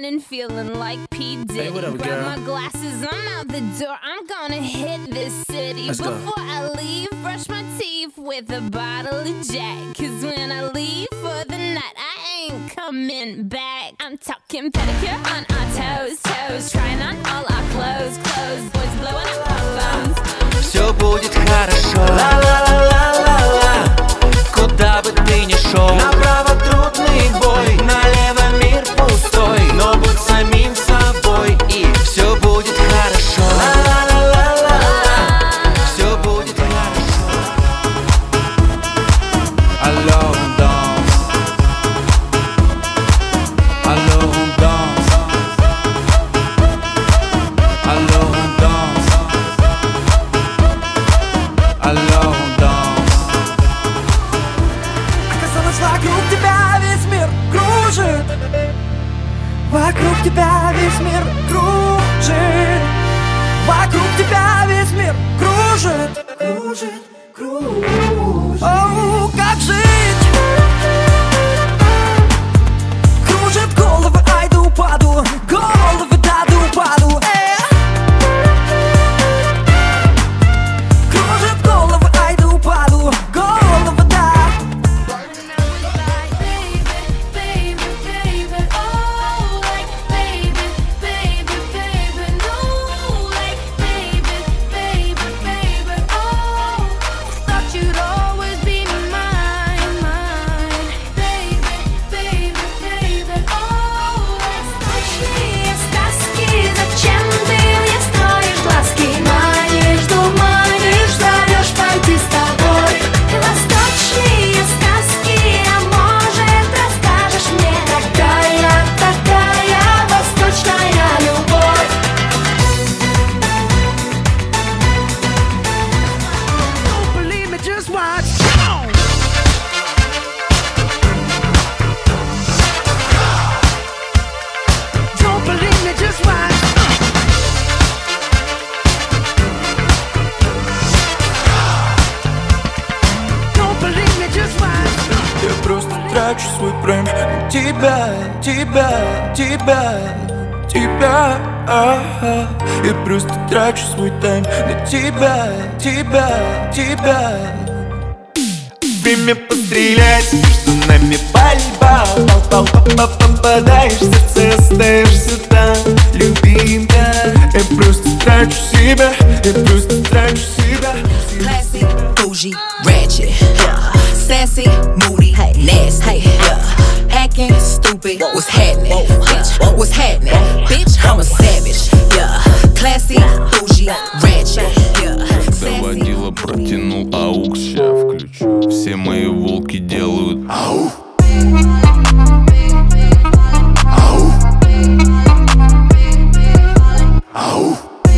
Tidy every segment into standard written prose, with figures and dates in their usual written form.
morning feeling like P. Diddy. Hey, what up, Grab girl? my glasses, I'm out the door. I'm gonna hit this city. Let's go. Before I leave, brush my teeth with a bottle of Jack. Cause when I leave for the night, I ain't coming back. I'm talking pedicure on our toes, toes. Trying on all our clothes, clothes. Boys blowing up our phones. Все будет хорошо. Ла-ла-ла-ла-ла-ла. Куда бы ты ни шел, направо трудный бой, налево мир пустой. Но будь самим собой, и все будет хорошо. Ла-ла-ла-ла-ла-ла. Все будет хорошо. Alors on danse. Alors on danse. Alors on danse. Alors on danse. Оказалось, вокруг тебя весь мир кружит. Вокруг тебя весь мир кружит. Вокруг тебя весь мир кружит. Кружит, кружит. Оу, как жить? Кружит головы, ай да упаду. Головы, да да упаду. Кружит головы, ай да упаду. Головы, да. Я просто трачу свой прайм на тебя, тебя, тебя, тебя. Я просто трачу свой тайм на тебя, тебя, тебя. Время пострелять, между нами пальба. Попадаешь в сердце, остаешься там, любимая. Я просто трачу себя, я просто трачу себя. Classy, bougie, ratchet, sassy, moody, nasty, acting stupid. What's happening, bitch? What's happening, bitch? I'm a savage, yeah. Classy, bougie, ratchet, Доводила, протянул аукс, ща включу. Все мои волки делают ау. Ау. Ау.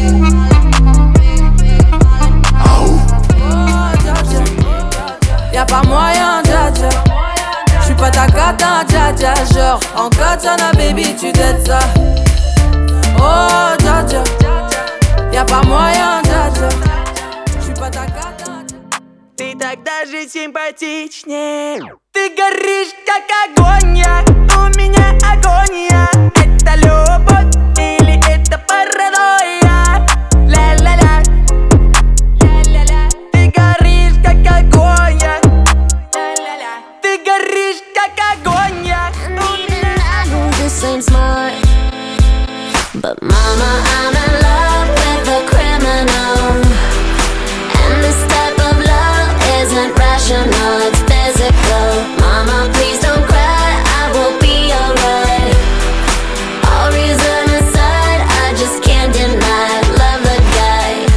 Y'a pas moyen, dja dja. J'suis pas ta cata, dja dja. Genre, en katana, baby, tu dettes ça. Oh, dja dja. Y'a pas moyen, dja dja. J'suis pas ta cata. Ты так даже симпатичнее. Ты горишь, как огонь, у меня агония. Это любовь или это паранойя? Ля-ля-ля, ля-ля-ля. Ты горишь, как огонь, ля-ля-ля. Ты горишь, как огонь, у меня I know this ain't smart, but mama, I'm in love with a criminal. And this type of love isn't rational, it's physical. Mama, please don't cry, I will be alright. All reason aside, I just can't deny, love the guy.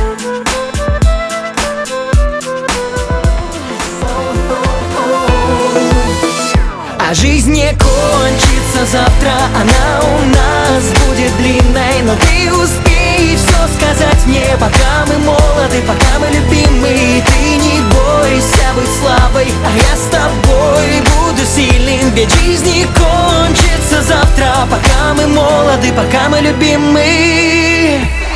А жизнь не кончится завтра, она у нас будет длинной. Но ты успей все сказать мне, пока мы молоды, пока мы любимы. Ты не бойся быть слабой, а я с тобой буду сильным. Ведь жизнь не кончится завтра, пока мы молоды, пока мы любимы.